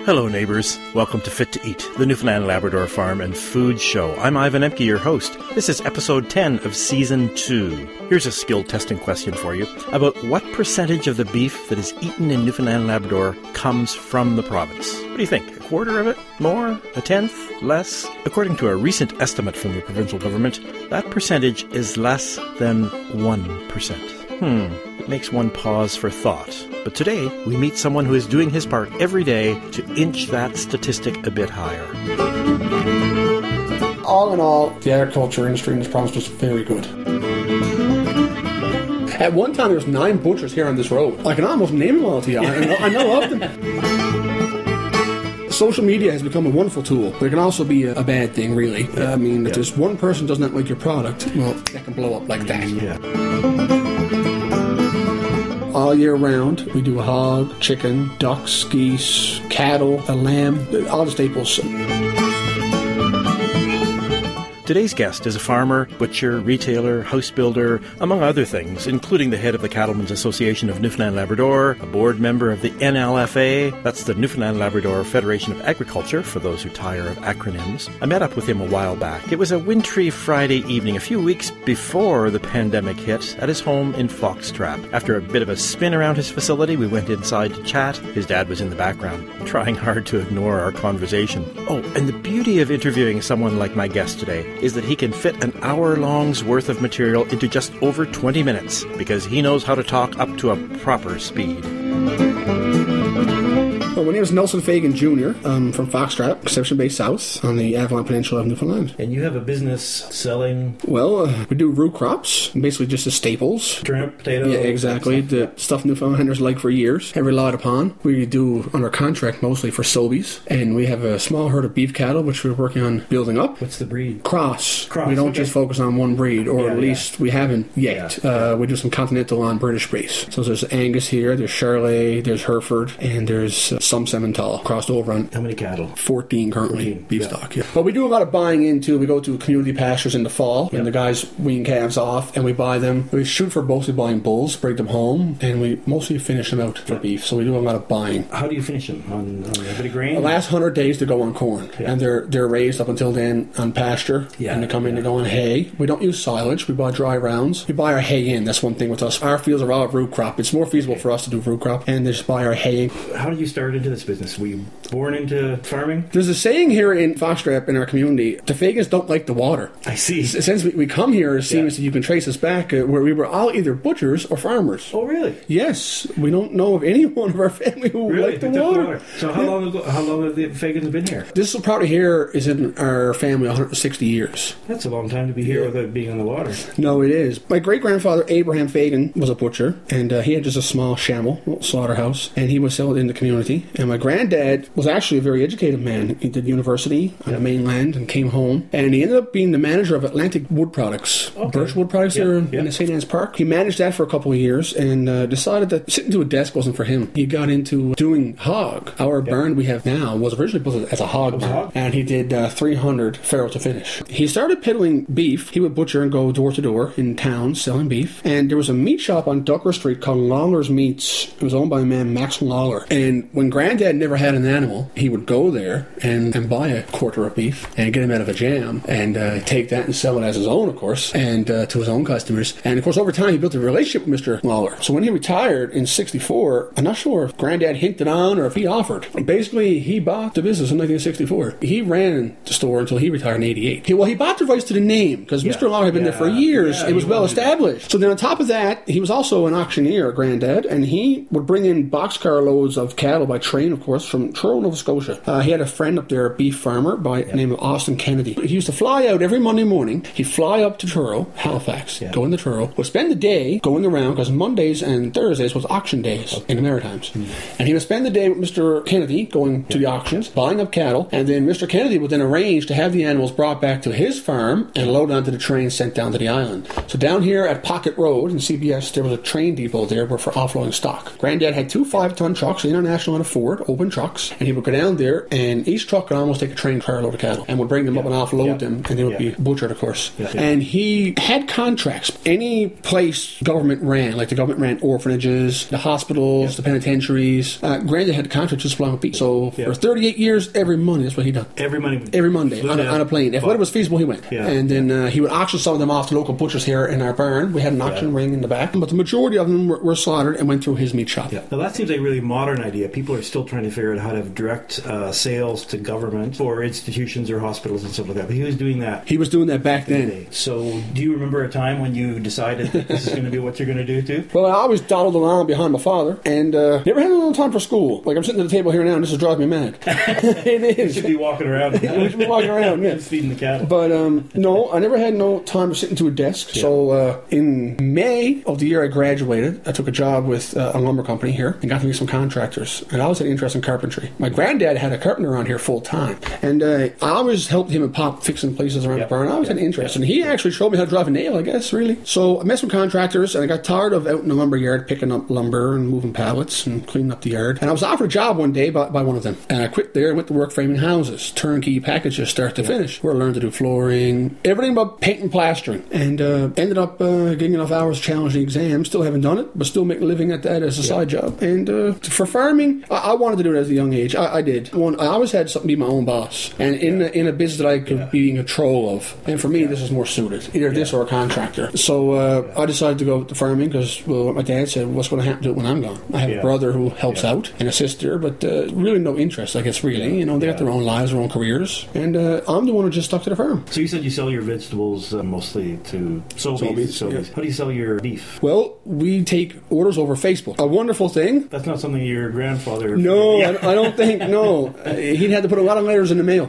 Hello, neighbors. Welcome to Fit to Eat, the Newfoundland Labrador Farm and Food Show. I'm Ivan Emke, your host. This is episode 10 of season 2. Here's a skill testing question for you about what percentage of the beef that is eaten in Newfoundland Labrador comes from the province. What do you think? A quarter of it? More? A tenth? Less? According to a recent estimate from the provincial government, that percentage is less than 1%. It makes one pause for thought. But today, we meet someone who is doing his part every day to inch that statistic a bit higher. All in all, the agriculture industry in this province was very good. At one time, there was 9 butchers here on this road. I can almost name them all to you. I know of them. Social media has become a wonderful tool, but it can also be a bad thing, really. If there's one person who does not like your product, well, that can blow up like that. Yeah. All year round, we do hog, chicken, ducks, geese, cattle, a lamb, all the staples. Today's guest is a farmer, butcher, retailer, house builder, among other things, including the head of the Cattlemen's Association of Newfoundland Labrador, a board member of the NLFA, that's the Newfoundland Labrador Federation of Agriculture, for those who tire of acronyms. I met up with him a while back. It was a wintry Friday evening, a few weeks before the pandemic hit, at his home in Foxtrap. After a bit of a spin around his facility, we went inside to chat. His dad was in the background, trying hard to ignore our conversation. Oh, and the beauty of interviewing someone like my guest today is that he can fit an hour-long's worth of material into just over 20 minutes, because he knows how to talk up to a proper speed. Well, my name is Nelson Fagan Jr. I'm from Foxtrap, Conception Bay South, on the Avalon Peninsula of Newfoundland. And you have a business selling... Well, we do root crops, basically just the staples. Turnip, potato... Yeah, exactly. The stuff Newfoundlanders like for years, have relied upon. We do under contract mostly for Sobeys, and we have a small herd of beef cattle, which we're working on building up. What's the breed? Cross. We don't just focus on one breed, or at least we haven't yet. Yeah. We do some Continental on British base. So there's Angus here, there's Charolais, there's Hereford, and there's some Simmental crossed over on. How many cattle? 14 currently, beef stock. Yeah. But we do a lot of buying in too. We go to community pastures in the fall, and the guys wean calves off, and we buy them. We shoot for mostly buying bulls, break them home, and we mostly finish them out for beef. So we do a lot of buying. How do you finish them? On a bit of grain? The last 100 days to go on corn, and they're raised up until then on pasture, and they come in to go on hay. We don't use silage. We buy dry rounds. We buy our hay in. That's one thing with us. Our fields are all root crop. It's more feasible for us to do root crop, and just buy our hay in. How did you start into this business? Were you born into farming? There's a saying here in Foxtrap in our community, the Fagans don't like the water. I see. Since we come here, it seems that you can trace us back where we were all either butchers or farmers. Oh, really? Yes. We don't know of anyone of our family who liked the water. So how long have the Fagans been here? This property here is in our family 160 years. That's a long time to be here without being on the water. No, it is. My great-grandfather, Abraham Fagan, was a butcher, and he had just a small shamble, slaughterhouse, and he was selling it in the community. And my granddad was actually a very educated man. He did university on the mainland and came home, and he ended up being the manager of Atlantic Wood Products, Birch Wood Products there in the St. Anne's Park. He managed that for a couple of years and decided that sitting to a desk wasn't for him. He got into doing hog. Our barn we have now was originally built as a hog barn, and he did 300 farrow to finish. He started peddling beef. He would butcher and go door to door in towns selling beef, and there was a meat shop on Ducker Street called Lawler's Meats. It was owned by a man, Max Lawler, and when Granddad never had an animal, he would go there and buy a quarter of beef and get him out of a jam and take that and sell it as his own, of course, and to his own customers. And of course, over time, he built a relationship with Mr. Lawler. So when he retired in '64, I'm not sure if Granddad hinted on or if he offered. Basically, he bought the business in 1964. He ran the store until he retired in '88. He bought the rights to the name because Mr. Lawler had been there for years. It was well established. So then on top of that, he was also an auctioneer, Granddad, and he would bring in boxcar loads of cattle by train, of course, from Truro, Nova Scotia. He had a friend up there, a beef farmer by the name of Austin Kennedy. He used to fly out every Monday morning. He'd fly up to Truro, Halifax, go into Truro, would spend the day going around because Mondays and Thursdays was auction days in the Maritimes. And he would spend the day with Mr. Kennedy going to the auctions, buying up cattle, and then Mr. Kennedy would then arrange to have the animals brought back to his farm and loaded onto the train sent down to the island. So down here at Pocket Road in CBS, there was a train depot there for offloading stock. Granddad had 2 5-ton trucks, International and a Ford, open trucks, and he would go down there, and each truck could almost take a train carload of cattle, and would bring them up and offload them, and they would be butchered, of course. And he had contracts. Any place government ran, like the government ran orphanages, the hospitals, the penitentiaries. Granddad had contracts to supply with beef. So for 38 years, every Monday, that's what he done. Every Monday on a plane. If it was feasible, he went. And then he would auction some of them off to local butchers here in our barn. We had an auction ring in the back, but the majority of them were slaughtered and went through his meat shop. Now that seems like a really modern idea. People are still trying to figure out how to have direct sales to government for institutions or hospitals and stuff like that. But he was doing that. He was doing that back then. So do you remember a time when you decided that this is going to be what you're going to do too? Well, I always dawdled around behind my father, and never had a little time for school. Like, I'm sitting at the table here now, and this is driving me mad. It is. You should be walking around. We should be walking around, yeah. Feeding the cattle. But, no, I never had no time to sit into a desk. Yeah. So, in May of the year I graduated, I took a job with a lumber company here and got to meet some contractors. And I always had interest in carpentry. My granddad had a carpenter around here full time. And I always helped him and Pop fixing places around the barn. I always had interest. And he actually showed me how to drive a nail, I guess, really. So I met some contractors, and I got tired of out in the lumber yard picking up lumber and moving pallets and cleaning up the yard. And I was offered a job one day by one of them. And I quit there and went to work framing houses. Turnkey packages, start to finish. Where I learned to do flooring, everything but paint and plastering. And ended up getting enough hours to challenge the exam. Still haven't done it, but still make a living at that as a side job. And for farming, I wanted to do it at a young age. I did. I always had something to be my own boss. And in a business that I could be in control of. And for me, this is more suited. Either this or a contractor. So I decided to go to farming because my dad said, what's going to happen to it when I'm gone? I have a brother who helps out and a sister, but really no interest, I guess, really. You know, they got their own lives, their own careers. And I'm the one who just stuck to the farm. So you said you sell your vegetables mostly to Sobeys. How do you sell your beef? Well, we take orders over Facebook. A wonderful thing. That's not something your grandfather... No, I don't think, no. He'd had to put a lot of letters in the mail.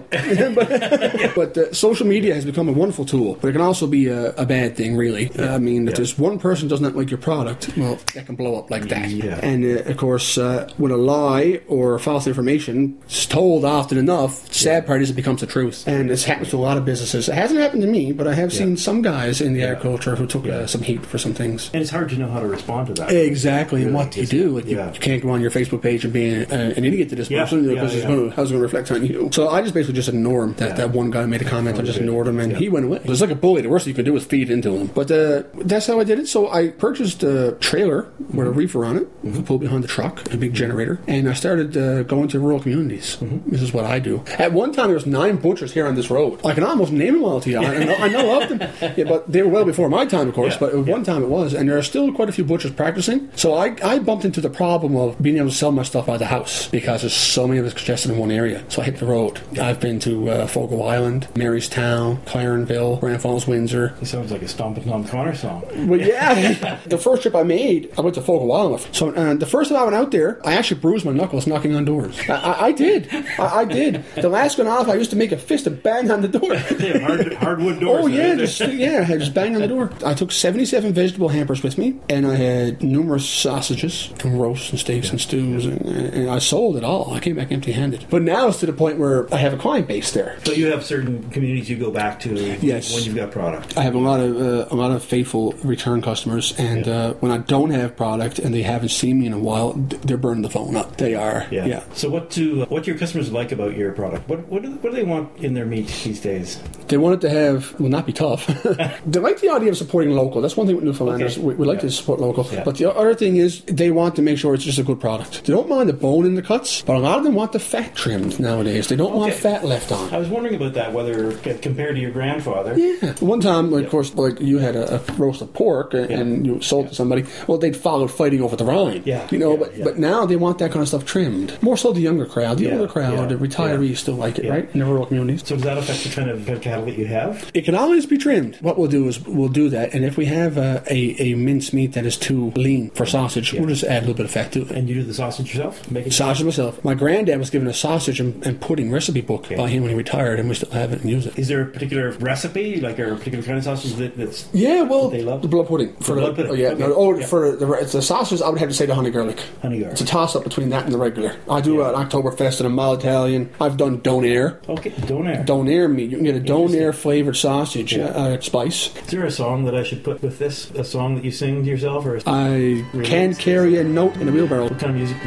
But social media has become a wonderful tool, but it can also be a bad thing, really. I mean, if there's one person who does not like your product, well, that can blow up like that. And, of course, when a lie or false information is told often enough, sad part is it becomes the truth. And this happens to a lot of businesses. It hasn't happened to me, but I have seen some guys in the agriculture who took some heat for some things. And it's hard to know how to respond to that. Exactly, really. And what do you do? Like, you can't go on your Facebook page and be an idiot to this person because how's it going to reflect on you? So I just basically just ignore him. That one guy made a comment, I just ignored him, and he went away. It was like a bully. The worst you could do was feed into him. But that's how I did it. So I purchased a trailer with a reefer on it, pulled behind the truck, a big generator, and I started going to rural communities. This is what I do. At one time, there was 9 butchers here on this road. I can almost name them all to you. I know of them. But they were well before my time, of course, but at one time it was. And there are still quite a few butchers practicing. So I bumped into the problem of being able to sell my stuff out of the house because there's so many of us congested in one area. So I hit the road. I've been to Fogo Island, Marystown, Clarenville, Grand Falls, Windsor. It sounds like a Stompin' Tom Connor song. Well, yeah. The first trip I made, I went to Fogo Island. So the first time I went out there, I actually bruised my knuckles knocking on doors. I did. I did. The last one off, I used to make a fist and bang on the door. Hardwood doors. Oh, yeah. I just banged on the door. I took 77 vegetable hampers with me, and I had numerous sausages and roasts and steaks and stews, and I sold it all. I came back empty-handed. But now it's to the point where I have a client base there. So you have certain communities you go back to when you've got product. I have a lot of faithful return customers, and when I don't have product and they haven't seen me in a while, they're burning the phone up. They are. Yeah. So what do your customers like about your product? What do they want in their meat these days? They want it to have, not be tough. They like the idea of supporting local. That's one thing with Newfoundlanders. We like to support local. Yeah. But the other thing is they want to make sure it's just a good product. They don't mind the bone in the cuts, but a lot of them want the fat trimmed nowadays. They don't want fat left on. I was wondering about that, whether compared to your grandfather. Yeah. One time, of course, like you had a roast of pork and you sold it to somebody. Well, they'd followed fighting over the rind. Yeah. But now they want that kind of stuff trimmed. More so the younger crowd. The older crowd, the retirees still like it, right? In the rural communities. So does that affect the kind of cattle that you have? It can always be trimmed. What we'll do is we'll do that, and if we have a mince meat that is too lean for sausage, we'll just add a little bit of fat to it. And you do the sausage yourself? Sausage myself. My granddad was given a sausage and pudding recipe book by him when he retired, and we still have it and use it. Is there a particular recipe, like a particular kind of sausage that's that they love? The blood pudding. For blood pudding. For the sausages, I would have to say the honey garlic. Honey garlic. It's a toss-up between that and the regular. I do an Oktoberfest and a Mal Italian. I've done Donair. Okay, Donair. Donair meat. You can get a Donair flavored sausage spice. Is there a song that I should put with this? A song that you sing to yourself? Or I can't carry a note in a wheelbarrow. What kind of music do you do? Oh,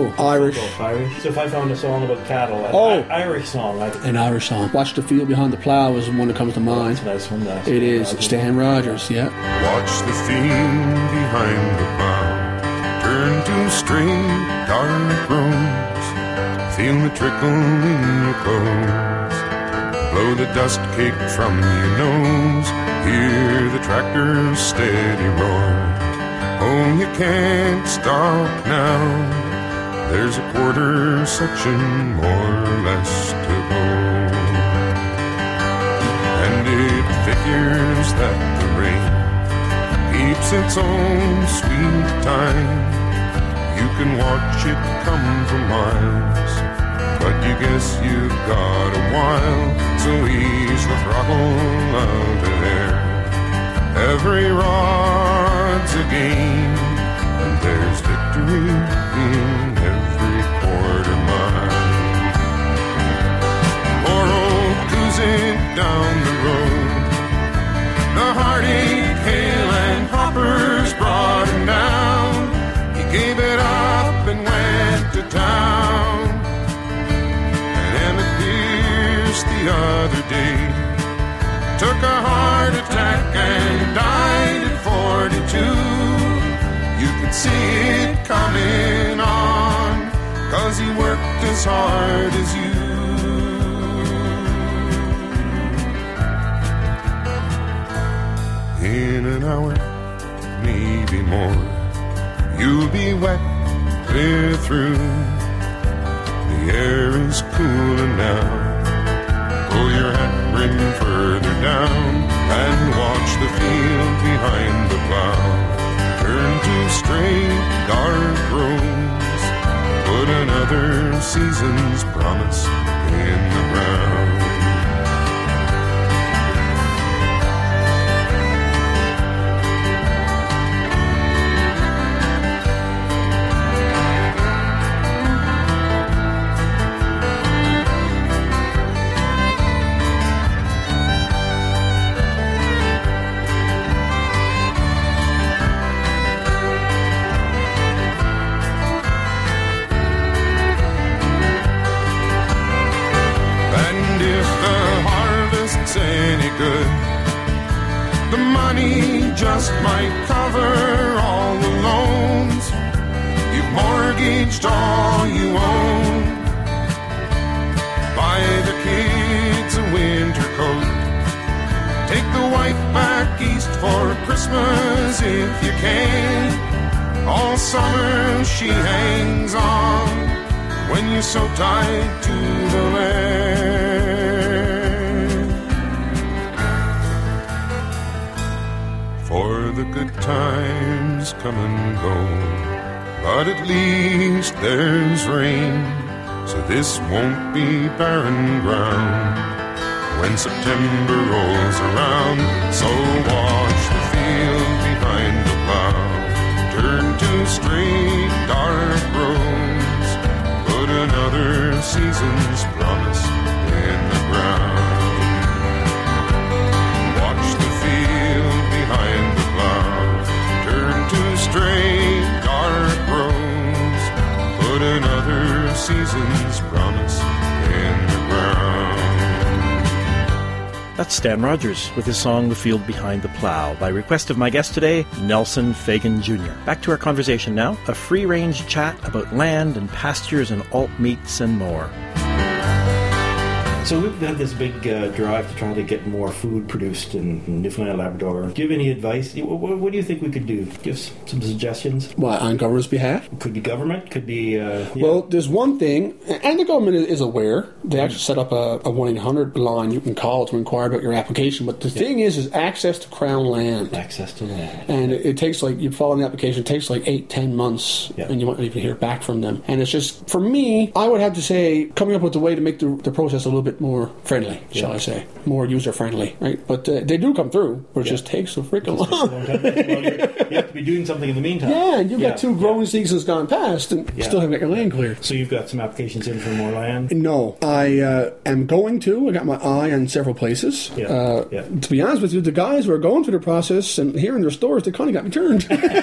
Oh, Irish. Irish. So if I found a song about cattle, Irish song, An Irish song. Watch the Field Behind the Plough is one that comes to mind. That's a nice one. It is. Stan Rogers, yeah. Watch the field behind the plow turn to straight dark roads. Feel the trickle in your clothes. Blow the dust cake from your nose. Hear the tractor's steady roar. Oh, you can't stop now. There's a quarter section more or less to go. And it figures that the rain keeps its own sweet time. You can watch it come for miles, but you guess you've got a while. So ease the throttle out of there. Every rod's a game, and there's victory in every quarter mile. Poor old Coozin down the road, the heartache, hail, and hoppers brought him down. He gave it up and went to town. And Emmett Pierce the other day took a heart attack and died at 42. You could see it coming on, 'cause he worked as hard as you. In an hour, maybe more, you'll be wet clear through. The air is cooler now. Pull your hat brim further down and watch the field behind the plow turn to straight dark roads. Put another season's promise in the ground. Any good, the money just might cover all the loans. You've mortgaged all you own. Buy the kids a winter coat. Take the wife back east for Christmas if you can. All summer she hangs on when you're so tied to the land. For the good times come and go, but at least there's rain, so this won't be barren ground when September rolls around. So watch the field behind the plow turn to straight dark roads. Put another season's promise in the ground. Watch the field behind the plow turn to straight dark roads. Put another season's promise in the ground. That's Stan Rogers with his song The Field Behind the Plow, by request of my guest today, Nelson Fagan Jr. Back to our conversation now, a free-range chat about land and pastures and alt meats and more. So we've had this big drive to try to get more food produced in Newfoundland and Labrador. Do you have any advice? What do you think we could do? Give some suggestions. What, on government's behalf? Could be government, could be... Well, there's one thing, and the government is aware. They actually set up a 1-800 line you can call to inquire about your application. But the thing is access to Crown land. Access to land. And it takes you follow an application, it takes 8-10 months, and you might not even hear back from them. And it's just, for me, I would have to say, coming up with a way to make the process a little bit more friendly, shall I say. More user-friendly, right? But they do come through, but it just takes so freaking long. Well, you have to be doing something in the meantime. Yeah, and you've got 2 growing seasons gone past, and you still haven't got your land cleared. So you've got some applications in for more land? No, I am going to. I got my eye on several places. To be honest with you, the guys who are going through the process and here in their stores, they kind of got me turned.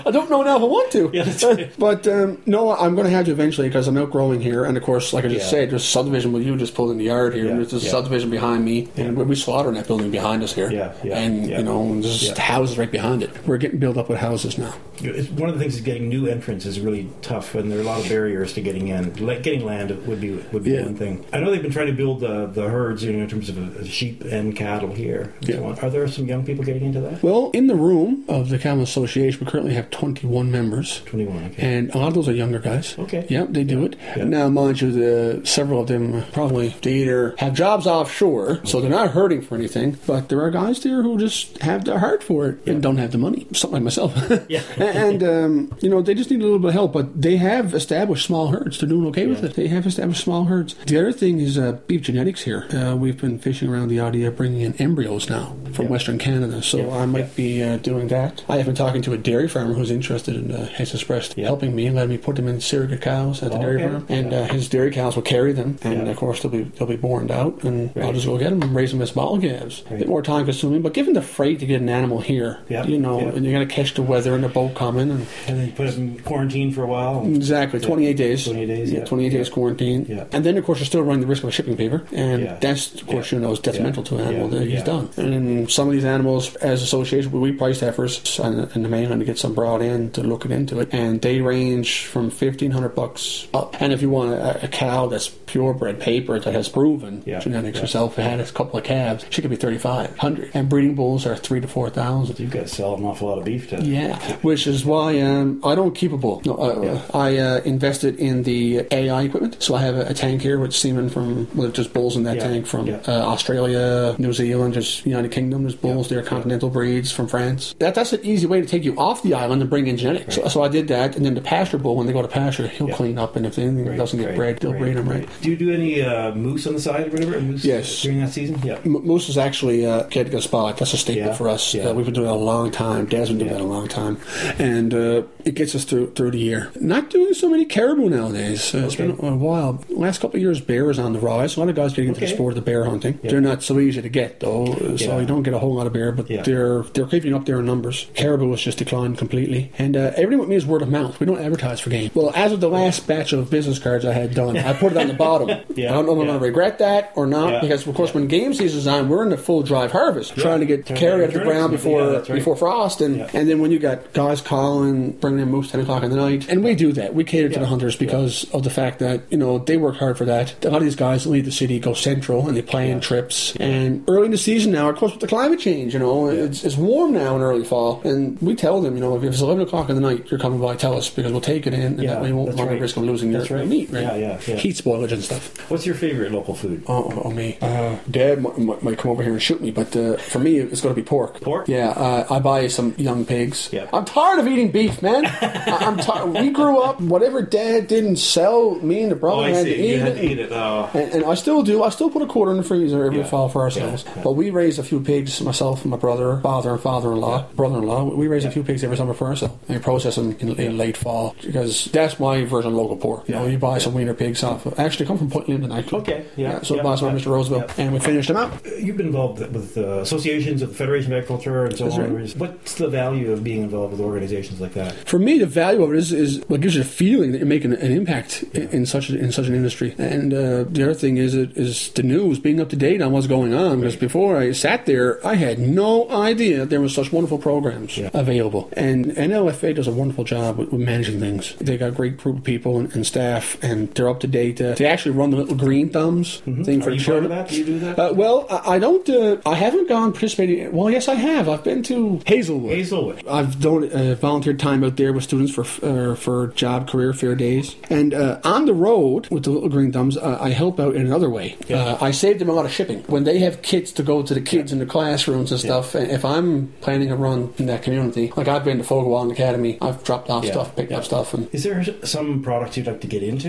I don't know now if I want to. Yeah, that's right. But no, I'm going to have to eventually because I'm outgrowing here. And of course, like I just said, there's a subdivision with you just pulled in the yard here. And there's a subdivision behind me. And we slaughter in that building behind us here. And, you know, there's just houses right behind it. We're getting built up with houses now. One of the things is getting new entrants is really tough, and there are a lot of barriers to getting in. Getting land would be one thing. I know they've been trying to build the herds, you know, in terms of sheep and cattle here. So are there some young people getting into that? Well, in the room of the Cattlemen's Association, we currently have 21 members. 21, okay. And a lot of those are younger guys. Okay. Yeah, they do it. Yeah. Now, mind you, several of them probably they either have jobs offshore, so they're not hurting for anything, but there are guys there who just have their heart for it and don't have the money. Something like myself. And, you know, they just need a little bit of help, but they have established small herds. They're doing okay with it. They have established small herds. The other thing is beef genetics here. We've been fishing around the idea of bringing in embryos now from Western Canada, so I might be doing that. I have been talking to a dairy farmer who's interested in has expressed helping me and letting me put them in surrogate cows at the dairy farm, and his dairy cows will carry them, and of course they'll be borned out, and I'll just go get them and raise them as bottle calves. A bit more time consuming, but given the freight to get an animal here, you know, and you're going to catch the weather and the boat coming, and then put them in quarantine for a while. Exactly, 28 days. 28 days, 28 days quarantine. And then, of course, you're still running the risk of a shipping paper, and that's, of course, you know, is detrimental to an animal that he's done. And some of these animals, as association, we priced heifers in the mainland to get some brought in to look into it, and they range from $1,500 up. And if you want a cow that's purebred paper that has proven genetics herself, had a couple of calves, she could be $3,500. And breeding bulls are $3,000 to $4,000. You've got to sell an awful lot of beef to. Which is why I don't keep a bull. No, I invested in the AI equipment, so I have a tank here with semen from just bulls in that tank from Australia, New Zealand, just United Kingdom. There's bulls there, continental breeds from France. That's an easy way to take you off the island and bring in genetics. So I did that, and then the pasture bull, when they go to pasture, he'll clean up, and if anything doesn't get bred, they'll breed them right. Do you do any moose on the side or whatever? Moose during that season? Yeah. Moose is actually Kedga spot. That's a staple for us. We've been doing it a long time. Dad's been doing that a long time, and it gets us through the year. Not doing so many caribou nowadays. It's been a while. Last couple of years, bear is on the rise. A lot of guys getting into the sport of the bear hunting. They're not so easy to get though, so you don't get a whole lot of bear, but they're creeping up there in numbers. Caribou has just declined completely, and everything with me is word of mouth. We don't advertise for game. Well, as of the last batch of business cards I had done, I put it on the bottom. I don't know if I'm going to regret that or not, because of course when game season's on, we're in the full drive harvest, trying to get carry out of the ground before frost, and then when you got guys calling, bringing in moose 10 o'clock in the night, and we do that. We cater to the hunters because of the fact that, you know, they work hard for that. A lot of these guys leave the city, go central, and they plan trips. And early in the season now, of course, with the climate change, you know, it's warm now in early fall, and we tell them, you know, if it's 11 o'clock in the night, you're coming by, tell us, because we'll take it in, and that way you won't run the risk of losing your meat, right? Heat spoilage and stuff. What's your favorite local food? Oh me. Dad might come over here and shoot me, but for me, it's going to be pork. Pork? Yeah, I buy some young pigs. I'm tired of eating beef, man. I'm tired. We grew up, whatever Dad didn't sell, me and the brother had to eat it. And I still do. I still put a quarter in the freezer every fall for ourselves. But we raised a few pigs, myself and my brother, father and brother-in-law. We raise a few pigs every summer for ourselves. And we process them in late fall, because that's my version of local pork. You know, you buy some wiener pigs off. Actually, come from Point Linden, actually. So I bought some from Mr. Roosevelt, and we finished them out. You've been involved with associations of the Federation of Agriculture and so on. Right. What's the value of being involved with organizations like that? For me, the value of it is what gives you the feeling that you're making an impact in such an industry. And the other thing is the news, being up to date on what's going on. Because before I sat there, I had no idea there were such wonderful programs available. And NLFA does a wonderful job with managing things. They got a great group of people and staff, and they're up to date. They actually run the little green thumbs thing for the children. Part of that? Do you do that? Well, I don't. I haven't gone participating. Well, yes, I have. I've been to Hazelwood. I've done volunteered time out there with students for job career fair days, and on the road with the little green thumbs, I help out in another way. I save them a lot of shipping when they have kits to go to the kids in the classrooms and stuff. If I'm planning a run in that community, like I've been to Fogawong Academy, I've dropped off stuff, picked up stuff. And is there some products you'd like to get into? Oh,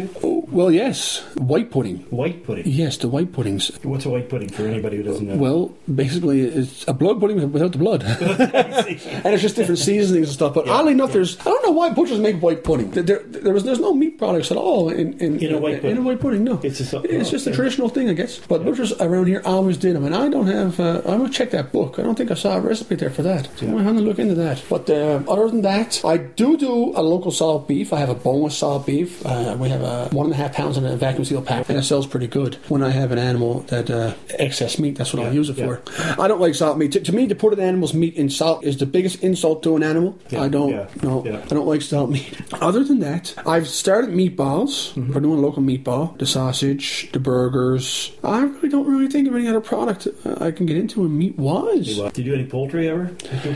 Well, yes. White pudding. White pudding. Yes, the white puddings. What's a white pudding for anybody who doesn't know? Well, basically, it's a blood pudding without the blood. And it's just different seasonings and stuff. But oddly enough, I don't know why butchers make white pudding. There's no meat products at all in a white pudding. In a white pudding, no. It's just a traditional thing, I guess. But butchers around here always did them. And I don't have... I'm going to check that book. I don't think I saw a recipe there for that. So I'm going to have to look into that. But other than that, I do a local salt beef. I have a boneless salt beef. We have 1.5 pounds in a vacuum seal pack. And it sells pretty good. When I have an animal that excess meat, that's what I'll use it for. I don't like salt meat. To me, to put an animal's meat in salt is the biggest insult to an animal. I don't like salt meat. Other than that, I've started meatballs. We're doing local meatball, the sausage, the burgers. I really don't think of any other product I can get into in meat-wise. Did you do any poultry ever?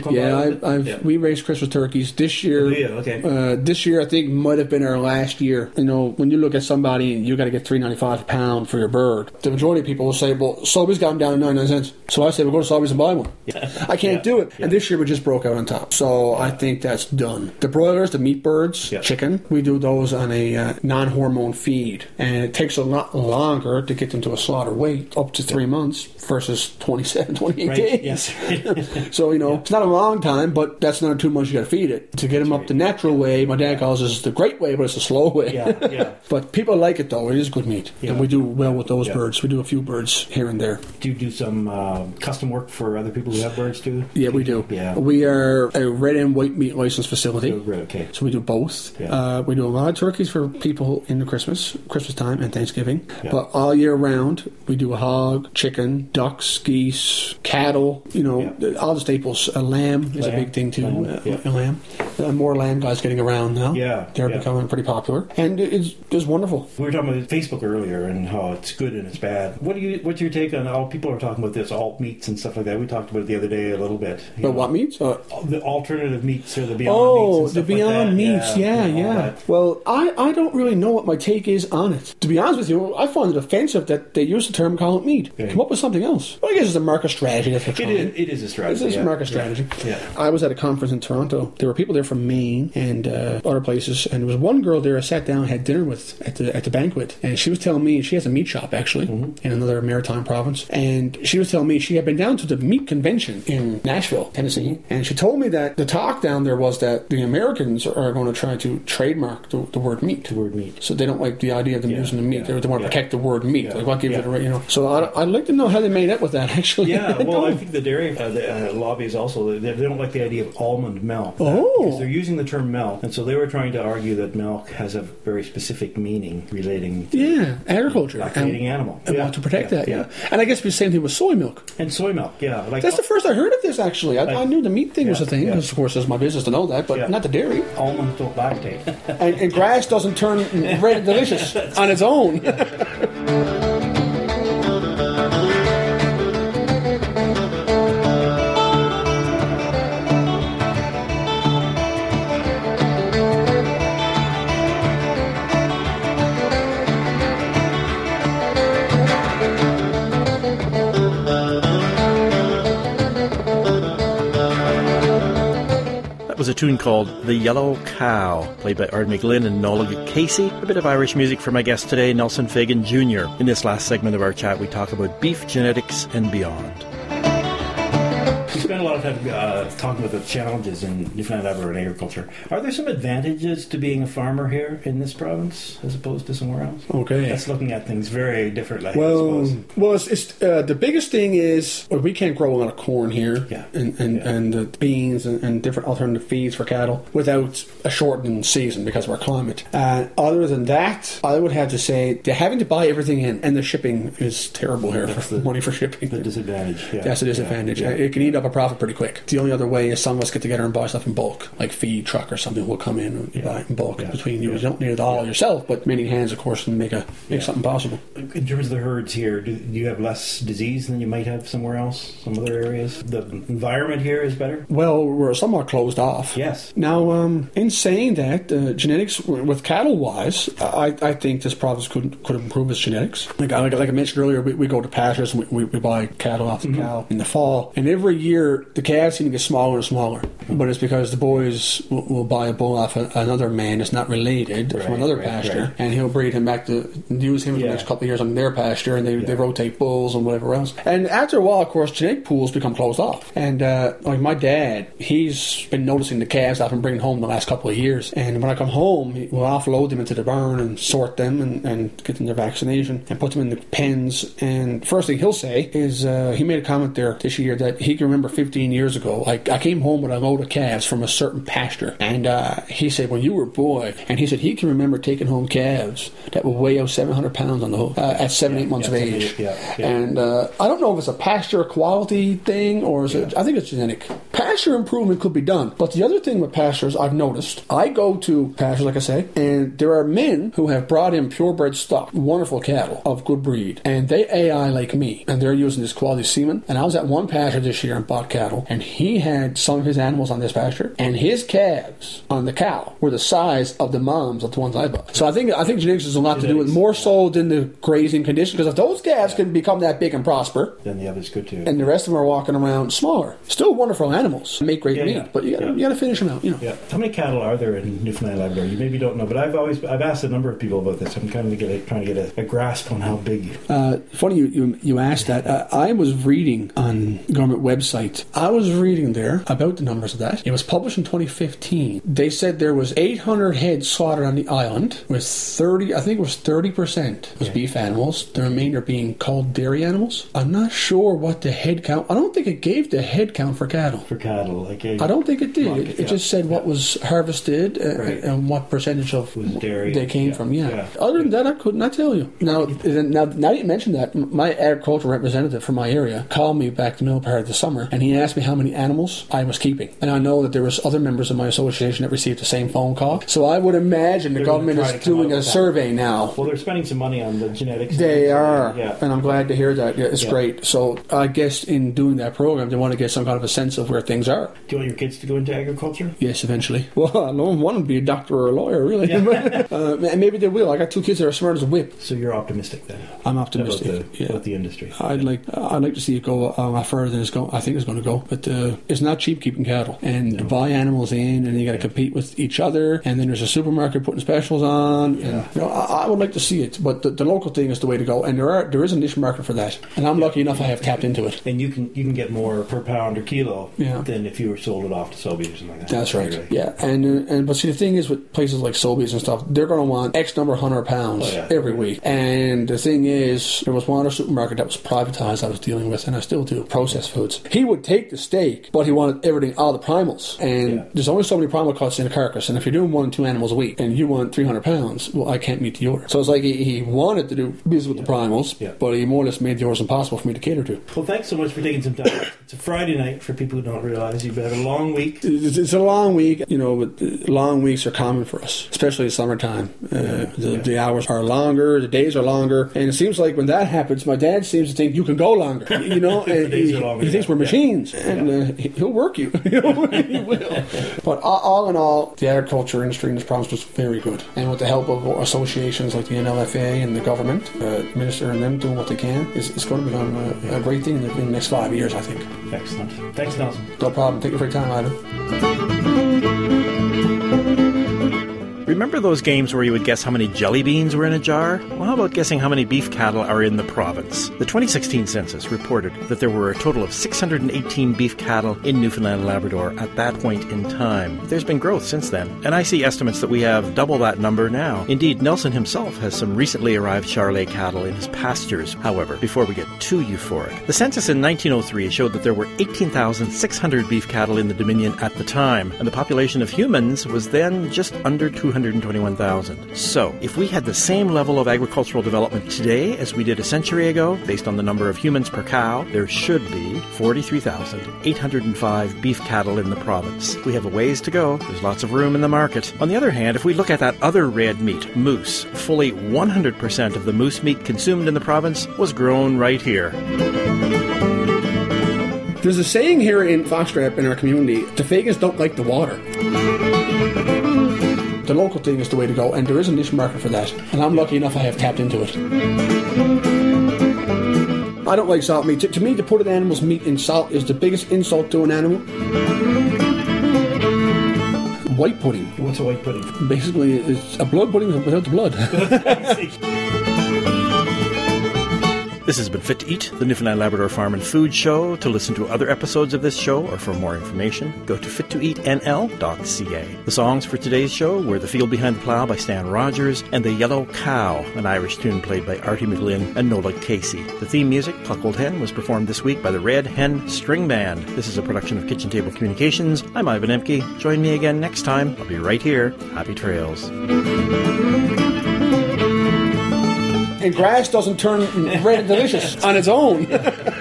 We raised Christmas turkeys this year. This year, I think, might have been our last year. You know, when you look at somebody and you got to get $3.95 a pound for your bird, the majority of people will say, well, Sobeys got them down to 99 cents. So I say, we'll go to Sobeys and buy one. I can't do it. And this year we just broke out on top. So I think that's done. The broilers, the meat birds, chicken, we do those on a non-hormone feed. And it takes a lot longer to get them to a slaughter weight, up to 3 months versus 27, 28 days. Yes. So, it's not a long time, but that's another 2 months you got to feed it. To get them up the natural way, my dad calls this the great way, but it's the slow way. But people like it, though. It is good meat. And we do well with those birds. We do a few birds here and there. Do you do some custom work for other people who have birds, too? Yeah, we do. Yeah. We are a red and white meat licensed facility. Okay. So we do both. We do a lot of turkeys for people in the Christmas time and Thanksgiving. But all year round, we do a hog, chicken, ducks, geese, cattle, all the staples. Lamb is a big thing, too. Lamb. More lamb guys getting around now. They're becoming pretty popular. And it's wonderful. We were talking about Facebook earlier and how it's good and it's bad. What's your take on all people are talking about this alt meats and stuff like that? We talked about it the other day a little bit. But what meats? The alternative meats or the Beyond meats. The Beyond meats. Yeah. Well, I don't really know what my take is on it. To be honest with you, I find it offensive that they use the term call it meat. Come up with something else. Well, I guess it's a market strategy. It is a strategy. It's a market strategy. I was at a conference in Toronto. There were people there from Maine and other places, and there was one girl there I sat down and had dinner with at the banquet, and she was telling me she has a meat shop actually in another maritime province, and she was telling me she had been down to the meat convention in Nashville, Tennessee, and she told me that the talk down there was that the Americans are going to try to trademark the word meat. The word meat. So they don't like the idea of them using the meat. They want to protect the word meat. Like what gives it a So I'd like to know how they made up with that actually. I think the dairy lobbies also they don't like the idea of almond milk. Because they're using the term milk, and so they were trying to argue that milk has a very specific meaning relating to agriculture, lactating animal, and want to protect that. And I guess it's the same thing with soy milk. And soy milk, that's the first I heard of this actually. I knew the meat thing was a thing, because of course it's my business to know that, but not the dairy. Almonds don't lactate, and grass doesn't turn red and delicious on its own. Was a tune called The Yellow Cow, played by Ard McGlynn and Nola Casey. A bit of Irish music for my guest today, Nelson Fagan Jr. In this last segment of our chat, we talk about beef genetics and beyond. We spent a lot of time talking about the challenges in Newfoundland Labrador and agriculture. Are there some advantages to being a farmer here in this province as opposed to somewhere else? Okay. That's looking at things very differently, Well, it's the biggest thing is we can't grow a lot of corn here and beans and different alternative feeds for cattle without a shortened season because of our climate. Other than that, I would have to say they're having to buy everything in, and the shipping is terrible here for money for shipping. The disadvantage. That's a disadvantage. It can eat up a profit pretty quick. The only other way is some of us get together and buy stuff in bulk, like feed truck or something will come in and buy it in bulk between you. You don't need it all yourself, but many hands, of course, and make something possible. In terms of the herds here, do you have less disease than you might have somewhere else, some other areas? The environment here is better? Well, we're somewhat closed off. Yes. Now, in saying that, genetics with cattle-wise, I think this province could improve its genetics. Like I mentioned earlier, we go to pastures and we buy cattle off the cow in the fall, and every year year, the calves seem to get smaller and smaller. But it's because the boys will buy a bull off another man that's not related from another pasture, and he'll breed him back to use him for the next couple of years on their pasture, and they rotate bulls and whatever else. And after a while, of course, genetic pools become closed off. And like my dad, he's been noticing the calves I've been bringing home the last couple of years. And when I come home, we'll offload them into the barn and sort them and get them their vaccination and put them in the pens. And first thing he'll say is he made a comment there this year that he can remember 15 years ago. I came home with a load of calves from a certain pasture, and he said when you were a boy, and he said he can remember taking home calves that would weigh out 700 pounds on the hoof at 7-8 months of age. And I don't know if it's a pasture quality thing or is it, I think it's genetic. Pasture improvement could be done, but the other thing with pastures I've noticed, I go to pastures like I say, and there are men who have brought in purebred stock, wonderful cattle of good breed, and they AI like me, and they're using this quality semen. And I was at one pasture this year and bought cattle, and he had some of his animals on this pasture, and his calves on the cow were the size of the moms of the ones I bought. So I think genetics has a lot to do with more so than the grazing condition, because if those calves can become that big and prosper, then the others could too. And the rest of them are walking around smaller. Still wonderful animals, make great meat, but you got to finish them out. Yeah. How many cattle are there in Newfoundland and Labrador? You maybe don't know, but I've asked a number of people about this. I'm kind of trying to get a grasp on how big. Funny you asked that. I was reading on government website. I was reading there about the numbers of that. It was published in 2015. They said there was 800 head slaughtered on the island, with 30% was beef animals. The remainder being called dairy animals. I'm not sure what the head count. I don't think it gave the head count for cattle. I don't think it did. It just said what was harvested and what percentage of dairy they came from. Other than that, I could not tell you. Now that you mentioned that, my agricultural representative from my area called me back the middle part of the summer, and he asked me how many animals I was keeping. And I know that there was other members of my association that received the same phone call. So I would imagine the government is doing a survey now. Well, they're spending some money on the genetics. They are, and I'm glad to hear that. It's great. So I guess in doing that program, they want to get some kind of a sense of where things are. Do you want your kids to go into agriculture? Yes, eventually. Well, I don't want them to be a doctor or a lawyer, really. And maybe they will. I got 2 kids that are smart as a whip. So you're optimistic then? I'm optimistic. About the industry. I'd like to see it go a lot further than I think it's going to go. But it's not cheap keeping cattle, and to buy animals in, and you got to compete with each other. And then there's a supermarket putting specials on. And, I would like to see it, but the local thing is the way to go. And there is a niche market for that, and I'm lucky enough I have tapped into it. And you can get more per pound or kilo than if you were sold it off to Sobeys or something like that. That's right. And but see, the thing is with places like Sobeys and stuff, they're going to want X number of 100 pounds every week. And the thing is, there was one other supermarket that was privatized I was dealing with, and I still do, processed foods. He would take the steak, but he wanted everything, all the primals. And there's only so many primal cuts in a carcass, and if you're doing 1 and 2 animals a week, and you want 300 pounds, well, I can't meet the order. So it's like he wanted to do business with the primals, but he more or less made the orders impossible for me to cater to. Well, thanks so much for taking some time. It's a Friday night for people who don't realize you've had a long week. It's a long week, but long weeks are common for us, especially in summertime. The hours are longer, the days are longer, and it seems like when that happens, my dad seems to think you can go longer. And he thinks we're machines, and he'll work you. He will. But all in all, the agriculture industry in this province was very good, and with the help of associations like the NLFA and the government, the minister and them doing what they can, it's going to become a great thing in the next 5 years, I think. Excellent. Thanks, Nelson. No problem. Thank you for your time, Ivan. Remember those games where you would guess how many jelly beans were in a jar? Well, how about guessing how many beef cattle are in the province? The 2016 census reported that there were a total of 618 beef cattle in Newfoundland and Labrador at that point in time. There's been growth since then, and I see estimates that we have double that number now. Indeed, Nelson himself has some recently arrived Charolais cattle in his pastures. However, before we get too euphoric, the census in 1903 showed that there were 18,600 beef cattle in the Dominion at the time, and the population of humans was then just under 221,000. So, if we had the same level of agricultural development today as we did a century ago, based on the number of humans per cow, there should be 43,805 beef cattle in the province. We have a ways to go. There's lots of room in the market. On the other hand, if we look at that other red meat, moose, fully 100% of the moose meat consumed in the province was grown right here. There's a saying here in Foxtrap in our community, the Fagans don't like the water. The local thing is the way to go, and there is a niche market for that, and I'm lucky enough I have tapped into it. I don't like salt meat. To me, to put an animal's meat in salt is the biggest insult to an animal. White pudding. What's a white pudding? Basically, it's a blood pudding without the blood. This has been Fit to Eat, the Newfoundland Labrador Farm and Food Show. To listen to other episodes of this show or for more information, go to fit2eatnl.ca. The songs for today's show were The Field Behind the Plough by Stan Rogers and The Yellow Cow, an Irish tune played by Artie McGlynn and Nola Casey. The theme music, Cluck Old Hen, was performed this week by the Red Hen String Band. This is a production of Kitchen Table Communications. I'm Ivan Emke. Join me again next time. I'll be right here. Happy trails. And grass doesn't turn red and delicious on its own.